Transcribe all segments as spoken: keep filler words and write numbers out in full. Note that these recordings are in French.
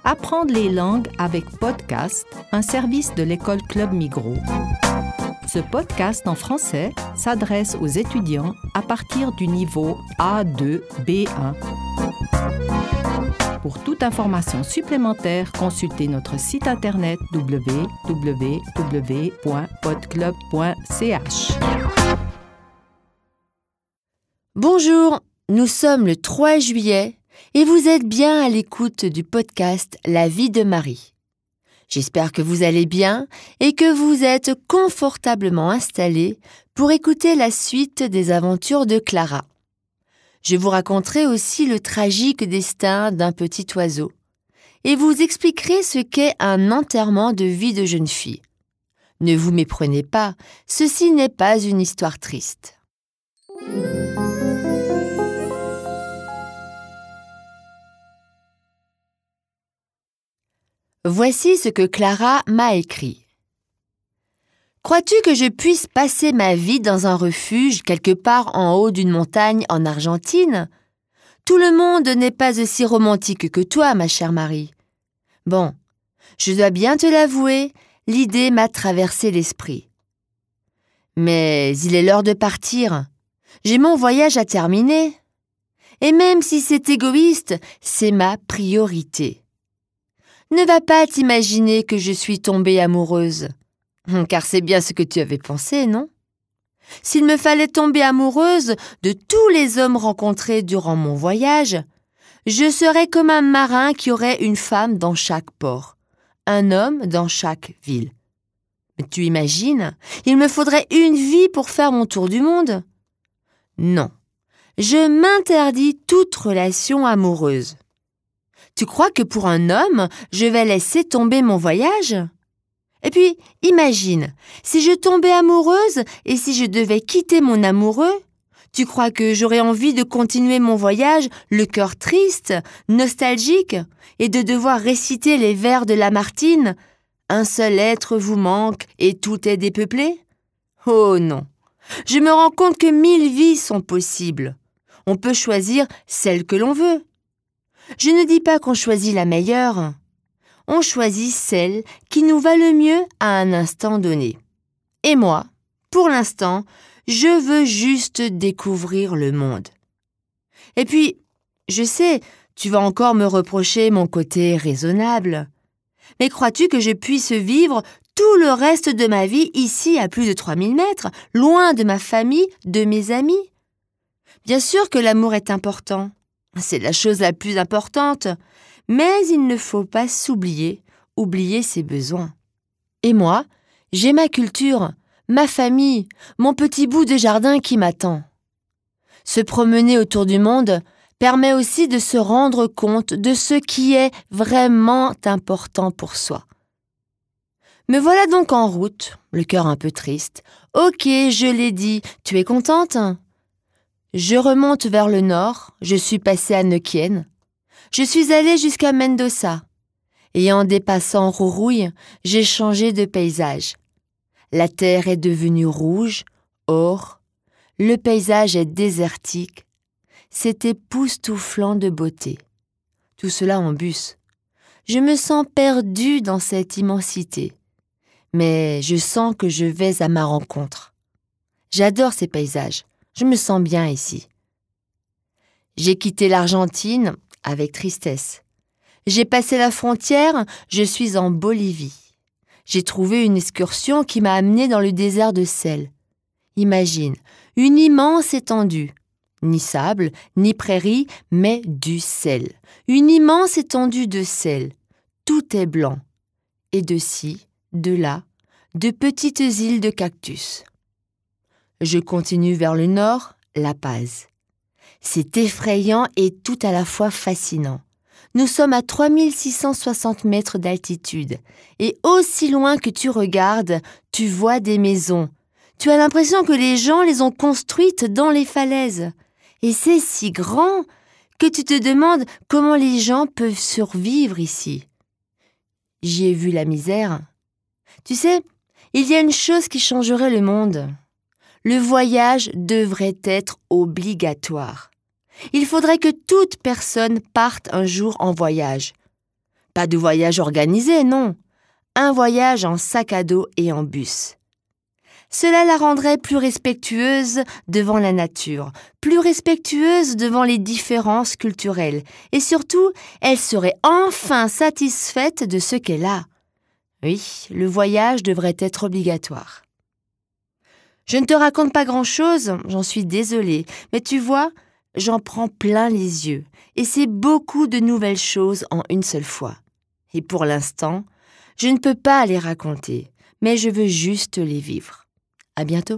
Apprendre les langues avec podcast, un service de l'école Club Migros. Ce podcast en français s'adresse aux étudiants à partir du niveau A deux B un. Pour toute information supplémentaire, consultez notre site internet w w w point podclub point c h. Bonjour, nous sommes le trois juillet et vous êtes bien à l'écoute du podcast La vie de Marie. J'espère que vous allez bien et que vous êtes confortablement installés pour écouter la suite des aventures de Clara. Je vous raconterai aussi le tragique destin d'un petit oiseau et vous expliquerai ce qu'est un enterrement de vie de jeune fille. Ne vous méprenez pas, ceci n'est pas une histoire triste. Voici ce que Clara m'a écrit. Crois-tu que je puisse passer ma vie dans un refuge quelque part en haut d'une montagne en Argentine ? Tout le monde n'est pas aussi romantique que toi, ma chère Marie. Bon, je dois bien te l'avouer, l'idée m'a traversé l'esprit. Mais il est l'heure de partir. J'ai mon voyage à terminer. Et même si c'est égoïste, c'est ma priorité. Ne va pas t'imaginer que je suis tombée amoureuse. Car c'est bien ce que tu avais pensé, non ? S'il me fallait tomber amoureuse de tous les hommes rencontrés durant mon voyage, je serais comme un marin qui aurait une femme dans chaque port, un homme dans chaque ville. Mais tu imagines, il me faudrait une vie pour faire mon tour du monde ? Non, je m'interdis toute relation amoureuse. Tu crois que pour un homme, je vais laisser tomber mon voyage ? Et puis, imagine, si je tombais amoureuse et si je devais quitter mon amoureux, tu crois que j'aurais envie de continuer mon voyage, le cœur triste, nostalgique, et de devoir réciter les vers de Lamartine ? Un seul être vous manque et tout est dépeuplé ? Oh non, je me rends compte que mille vies sont possibles. On peut choisir celle que l'on veut. Je ne dis pas qu'on choisit la meilleure. On choisit celle qui nous va le mieux à un instant donné. Et moi, pour l'instant, je veux juste découvrir le monde. Et puis, je sais, tu vas encore me reprocher mon côté raisonnable. Mais crois-tu que je puisse vivre tout le reste de ma vie ici à plus de trois mille mètres, loin de ma famille, de mes amis ? Bien sûr que l'amour est important. C'est la chose la plus importante. Mais il ne faut pas s'oublier, oublier ses besoins. Et moi, j'ai ma culture, ma famille, mon petit bout de jardin qui m'attend. Se promener autour du monde permet aussi de se rendre compte de ce qui est vraiment important pour soi. Me voilà donc en route, le cœur un peu triste. Ok, je l'ai dit, tu es contente ? Je remonte vers le nord, je suis passée à Neuquén. Je suis allée jusqu'à Mendoza. Et en dépassant Rourouille, j'ai changé de paysage. La terre est devenue rouge, or, le paysage est désertique. C'est époustouflant de beauté. Tout cela en bus. Je me sens perdue dans cette immensité. Mais je sens que je vais à ma rencontre. J'adore ces paysages. Je me sens bien ici. J'ai quitté l'Argentine avec tristesse. J'ai passé la frontière, je suis en Bolivie. J'ai trouvé une excursion qui m'a amenée dans le désert de sel. Imagine, une immense étendue. Ni sable, ni prairie, mais du sel. Une immense étendue de sel. Tout est blanc. Et de ci, de là, de petites îles de cactus. Je continue vers le nord, La Paz. C'est effrayant et tout à la fois fascinant. Nous sommes à trois mille six cent soixante mètres d'altitude et aussi loin que tu regardes, tu vois des maisons. Tu as l'impression que les gens les ont construites dans les falaises. Et c'est si grand que tu te demandes comment les gens peuvent survivre ici. J'y ai vu la misère. Tu sais, il y a une chose qui changerait le monde. Le voyage devrait être obligatoire. Il faudrait que toute personne parte un jour en voyage. Pas de voyage organisé, non. Un voyage en sac à dos et en bus. Cela la rendrait plus respectueuse devant la nature, plus respectueuse devant les différences culturelles, et surtout, elle serait enfin satisfaite de ce qu'elle a. Oui, le voyage devrait être obligatoire. Je ne te raconte pas grand-chose, j'en suis désolée, mais tu vois, j'en prends plein les yeux, et c'est beaucoup de nouvelles choses en une seule fois. Et pour l'instant, je ne peux pas les raconter, mais je veux juste les vivre. À bientôt.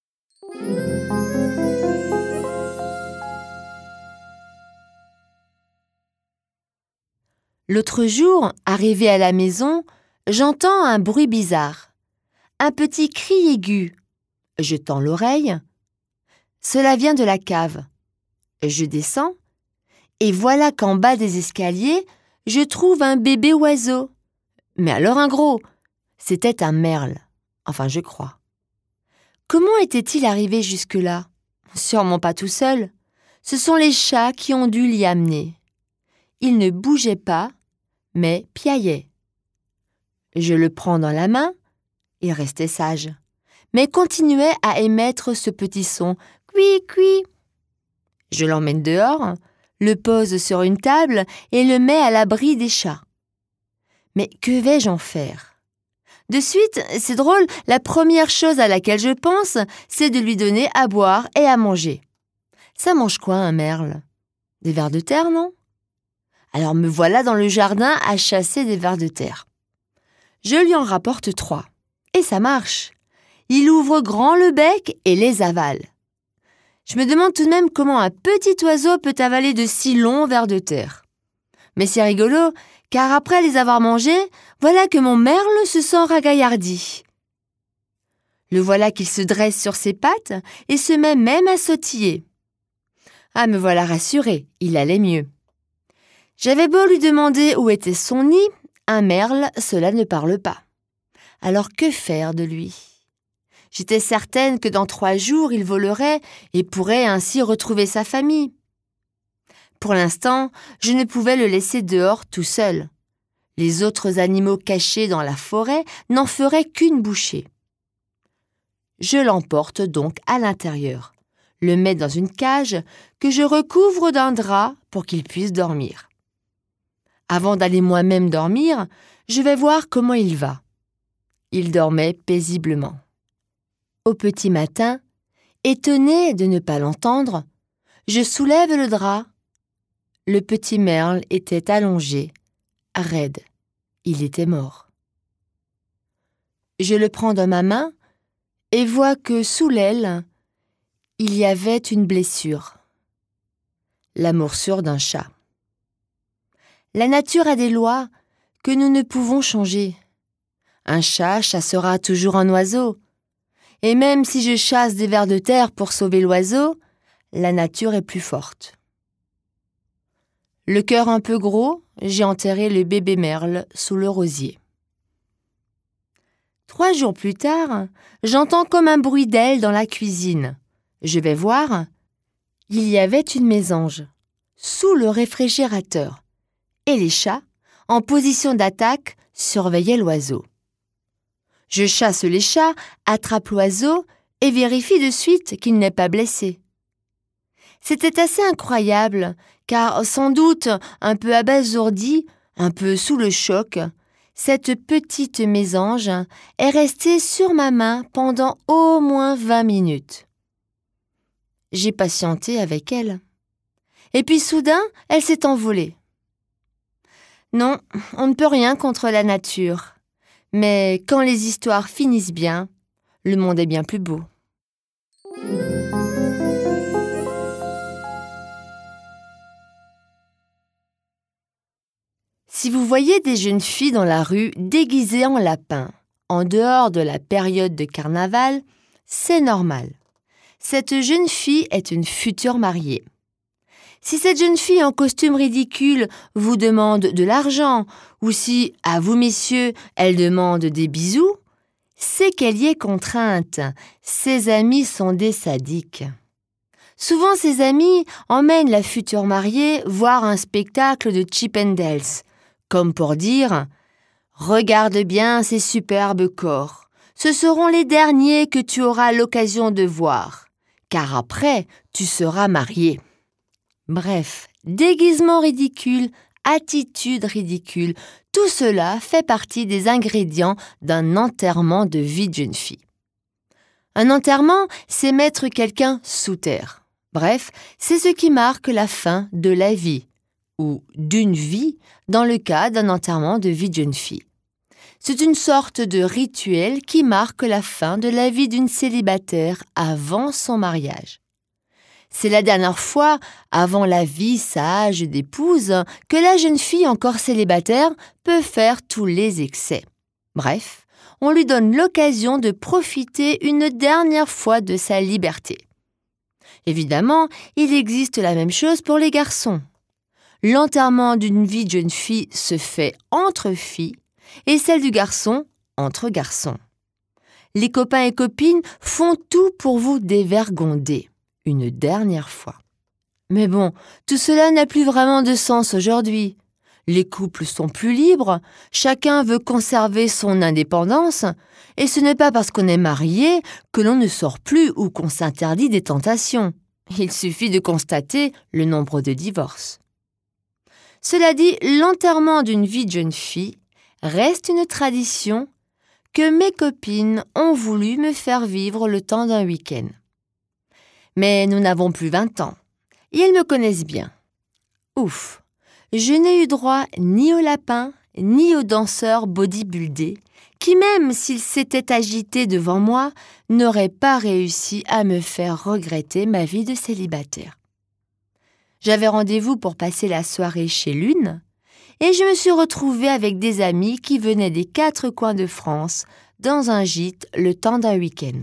L'autre jour, arrivé à la maison, j'entends un bruit bizarre. Un petit cri aigu. Je tends l'oreille. Cela vient de la cave. Je descends et voilà qu'en bas des escaliers, je trouve un bébé oiseau. Mais alors un gros. C'était un merle. Enfin, je crois. Comment était-il arrivé jusque-là? Sûrement pas tout seul. Ce sont les chats qui ont dû l'y amener. Il ne bougeait pas, mais piaillait. Je le prends dans la main, il restait sage, mais continuait à émettre ce petit son « cui cui ». Je l'emmène dehors, le pose sur une table et le mets à l'abri des chats. Mais que vais-je en faire? De suite, c'est drôle, la première chose à laquelle je pense, c'est de lui donner à boire et à manger. Ça mange quoi, un merle? Des vers de terre, non? Alors me voilà dans le jardin à chasser des vers de terre. Je lui en rapporte trois. Et ça marche. Il ouvre grand le bec et les avale. Je me demande tout de même comment un petit oiseau peut avaler de si longs vers de terre. Mais c'est rigolo, car après les avoir mangés, voilà que mon merle se sent ragaillardi. Le voilà qu'il se dresse sur ses pattes et se met même à sautiller. Ah, me voilà rassurée, il allait mieux. J'avais beau lui demander où était son nid, un merle, cela ne parle pas. Alors que faire de lui? J'étais certaine que dans trois jours, il volerait et pourrait ainsi retrouver sa famille. Pour l'instant, je ne pouvais le laisser dehors tout seul. Les autres animaux cachés dans la forêt n'en feraient qu'une bouchée. Je l'emporte donc à l'intérieur, le mets dans une cage que je recouvre d'un drap pour qu'il puisse dormir. Avant d'aller moi-même dormir, je vais voir comment il va. Il dormait paisiblement. Au petit matin, étonnée de ne pas l'entendre, je soulève le drap. Le petit merle était allongé, raide. Il était mort. Je le prends dans ma main et vois que sous l'aile, il y avait une blessure. La morsure d'un chat. La nature a des lois que nous ne pouvons changer. Un chat chassera toujours un oiseau. Et même si je chasse des vers de terre pour sauver l'oiseau, la nature est plus forte. Le cœur un peu gros, j'ai enterré le bébé merle sous le rosier. Trois jours plus tard, j'entends comme un bruit d'ailes dans la cuisine. Je vais voir. Il y avait une mésange, sous le réfrigérateur, et les chats, en position d'attaque, surveillaient l'oiseau. Je chasse les chats, attrape l'oiseau et vérifie de suite qu'il n'est pas blessé. C'était assez incroyable, car sans doute un peu abasourdi, un peu sous le choc, cette petite mésange est restée sur ma main pendant au moins vingt minutes. J'ai patienté avec elle. Et puis soudain, elle s'est envolée. Non, on ne peut rien contre la nature. Mais quand les histoires finissent bien, le monde est bien plus beau. Si vous voyez des jeunes filles dans la rue déguisées en lapins, en dehors de la période de carnaval, c'est normal. Cette jeune fille est une future mariée. Si cette jeune fille en costume ridicule vous demande de l'argent, ou si, à vous messieurs, elle demande des bisous, c'est qu'elle y est contrainte. Ses amis sont des sadiques. Souvent, ses amis emmènent la future mariée voir un spectacle de Chip and Dale, comme pour dire « Regarde bien ces superbes corps, ce seront les derniers que tu auras l'occasion de voir, car après, tu seras marié. » Bref, déguisement ridicule, attitude ridicule, tout cela fait partie des ingrédients d'un enterrement de vie de jeune fille. Un enterrement, c'est mettre quelqu'un sous terre. Bref, c'est ce qui marque la fin de la vie, ou d'une vie, dans le cas d'un enterrement de vie de jeune fille. C'est une sorte de rituel qui marque la fin de la vie d'une célibataire avant son mariage. C'est la dernière fois, avant la vie sage d'épouse, que la jeune fille encore célibataire peut faire tous les excès. Bref, on lui donne l'occasion de profiter une dernière fois de sa liberté. Évidemment, il existe la même chose pour les garçons. L'enterrement d'une vie de jeune fille se fait entre filles et celle du garçon entre garçons. Les copains et copines font tout pour vous dévergonder, une dernière fois. Mais bon, tout cela n'a plus vraiment de sens aujourd'hui. Les couples sont plus libres, chacun veut conserver son indépendance, et ce n'est pas parce qu'on est marié que l'on ne sort plus ou qu'on s'interdit des tentations. Il suffit de constater le nombre de divorces. Cela dit, l'enterrement d'une vie de jeune fille reste une tradition que mes copines ont voulu me faire vivre le temps d'un week-end. Mais nous n'avons plus vingt ans, et elles me connaissent bien. Ouf! Je n'ai eu droit ni au lapin, ni au danseur bodybuildé, qui même s'il s'était agité devant moi, n'aurait pas réussi à me faire regretter ma vie de célibataire. J'avais rendez-vous pour passer la soirée chez l'une, et je me suis retrouvée avec des amis qui venaient des quatre coins de France, dans un gîte le temps d'un week-end.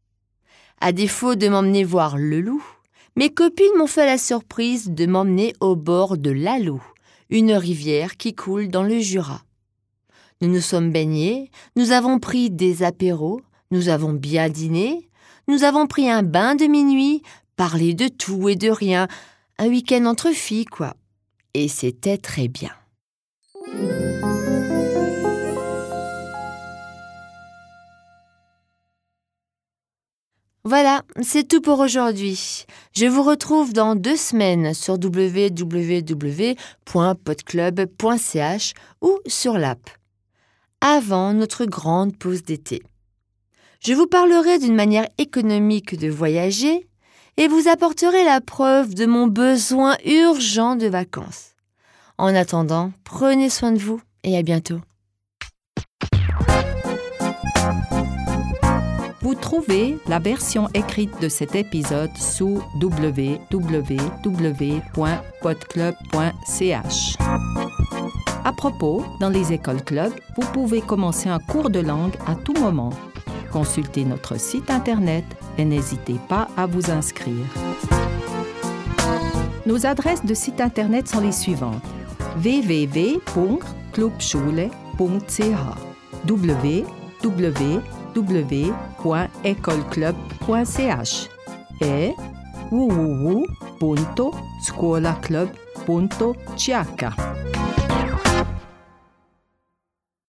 À défaut de m'emmener voir le loup, mes copines m'ont fait la surprise de m'emmener au bord de l'Alou, une rivière qui coule dans le Jura. Nous nous sommes baignés, nous avons pris des apéros, nous avons bien dîné, nous avons pris un bain de minuit, parlé de tout et de rien, un week-end entre filles, quoi. Et c'était très bien. Voilà, c'est tout pour aujourd'hui. Je vous retrouve dans deux semaines sur w w w point podclub point c h ou sur l'app, avant notre grande pause d'été. Je vous parlerai d'une manière économique de voyager et vous apporterai la preuve de mon besoin urgent de vacances. En attendant, prenez soin de vous et à bientôt. Vous trouvez la version écrite de cet épisode sous w w w point podclub point c h. À propos, dans les écoles clubs, vous pouvez commencer un cours de langue à tout moment. Consultez notre site internet et n'hésitez pas à vous inscrire. Nos adresses de site internet sont les suivantes: w w w point clubschule point c h, w w w point ecolclub point c h et w w w punto scuolaclub punto c h.